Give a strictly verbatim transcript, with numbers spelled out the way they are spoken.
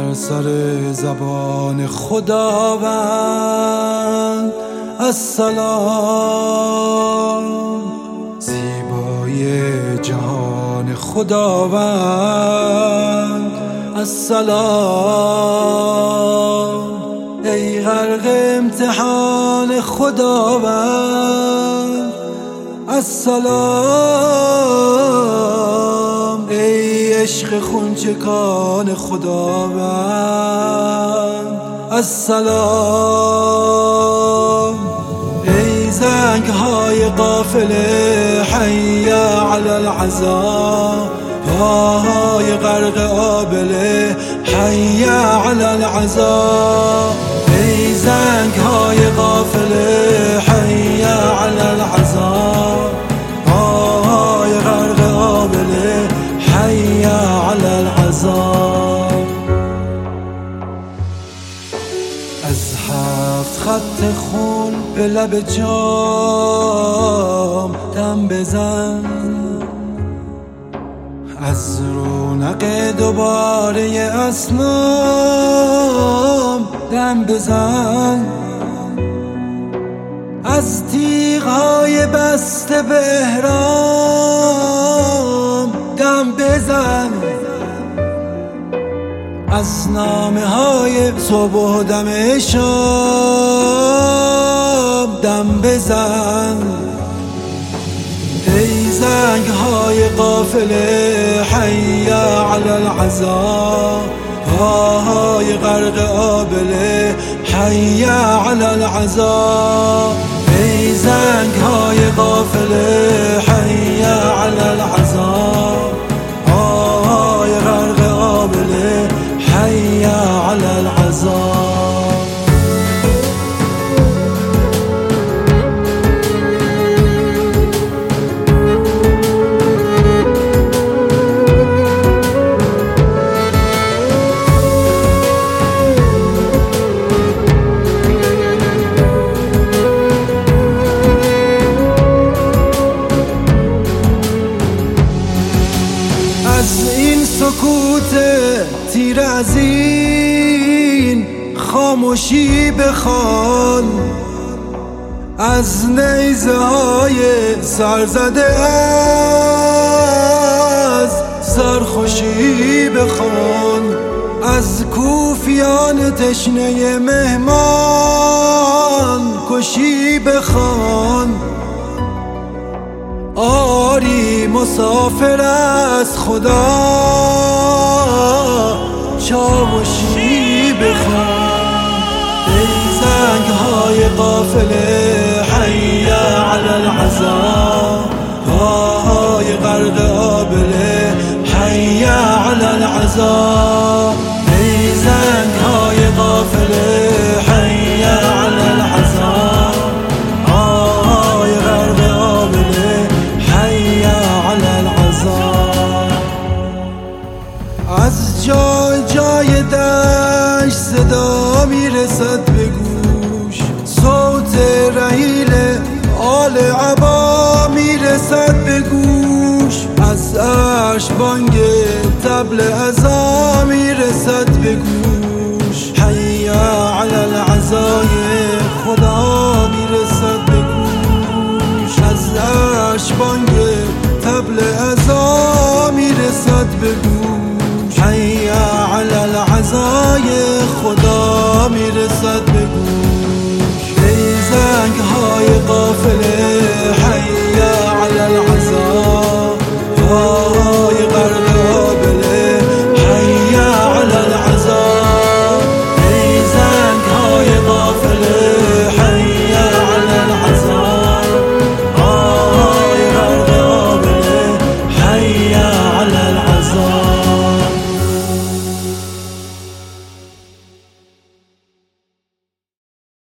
بر سر زبان خداوند السلام، زیبای جهان خداوند السلام، ای غرق امتحان خداوند السلام، ای عشق خونچکان خداوند السلام، ای زنگ های قافله حی علی العزا، پاهای غرق آبله حی علی العزا، ای زنگ های قافله حی علی العزا، پاهای غرق آبله حی علی العزا. از هفت خط خون به لب جام دم بزن، از رونق دوباره اسلام دم بزن، از تیغ‌های بسته به احرام دم بزن، از نامه های صبح و دم شام دم بزن، ای زنگ های قافله حی علی العزا، پاهای غرق آبله حی علی العزا، ای زنگ های قافله حی علی العزا، پاهای غرق آبله حی علی العزا. از این سکوت تیر از این خاموشی بخوان، از نیزه های سرزده از سرخوشی بخوان، از کوفیان تشنه مهمان کشی بخوان، آری مسافر از خدا چاوشی بخوان، ای زنگ های قافله حی علی العزا، پاهای غرق آبله حی علی العزا، ای زنگ های قافله حی علی العزا، پاهای غرق آبله حی علی العزا. از جای جای دشت صدا میرسد به گوش، صوت رحیل آل عبا میرسد به گوش، از عرش بانگ طبل عزا میرسد به گوش،